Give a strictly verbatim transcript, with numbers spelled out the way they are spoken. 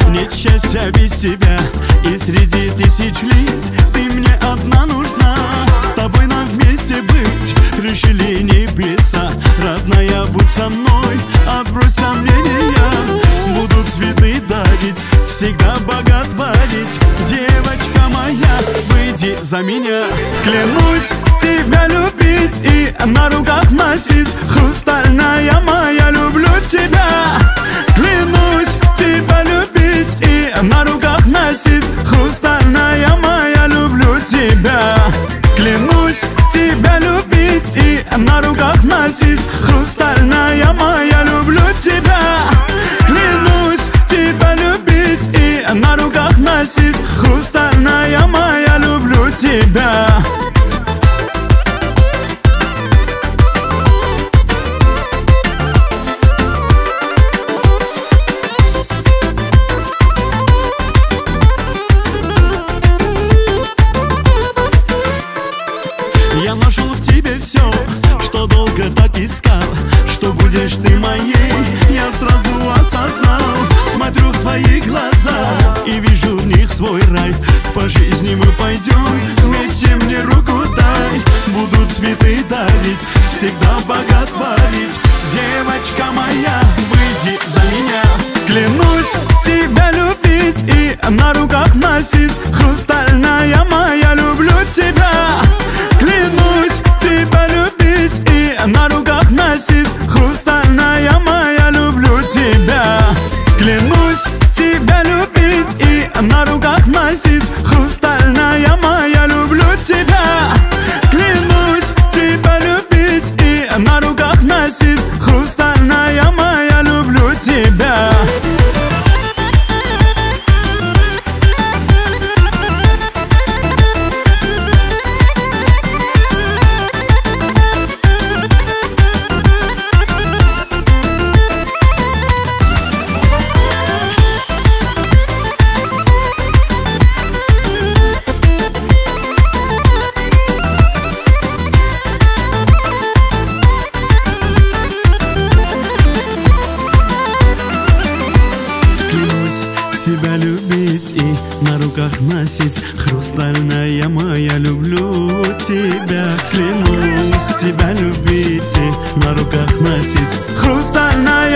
Нет счастья без тебя, и среди тысяч лиц ты мне одна нужна. С тобой нам вместе быть решили небеса. Родная, будь со мной, отбрось сомнения. Будут цветы дарить, всегда боготворить. Девочка моя, выйди за меня. Клянусь тебя любить и на руках носить. Хрустальная моя, люблю тебя. Клянусь тебя любить и на руках носить. Хрустальная моя, люблю тебя. Клянусь тебя любить и на руках носить. Хрустальная моя, люблю тебя. Клянусь тебя любить и на руках носить. Хрустальная моя, люблю тебя. Я нашел в тебе все, что долго так искал. Что будешь ты моей, я сразу осознал. Смотрю в твои глаза и вижу в них свой рай. По жизни мы пойдем, вместе мне руку дай. Будут цветы дарить, всегда боготворить. Девочка моя, выйди за меня. Клянусь тебя любить и на руках носить. Хрустальная моя, люблю тебя. Клянусь тебя любить и на руках носить. Хрустальная моя, люблю тебя. Клянусь тебя любить и на руках носить. Хрустальная моя, люблю тебя. Клянусь тебя любить и на руках носить. Хрустальная моя, люблю тебя. Тебя любить и на руках носить. Хрустальная моя, люблю тебя. Клянусь тебя любить и на руках носить. Хрустальная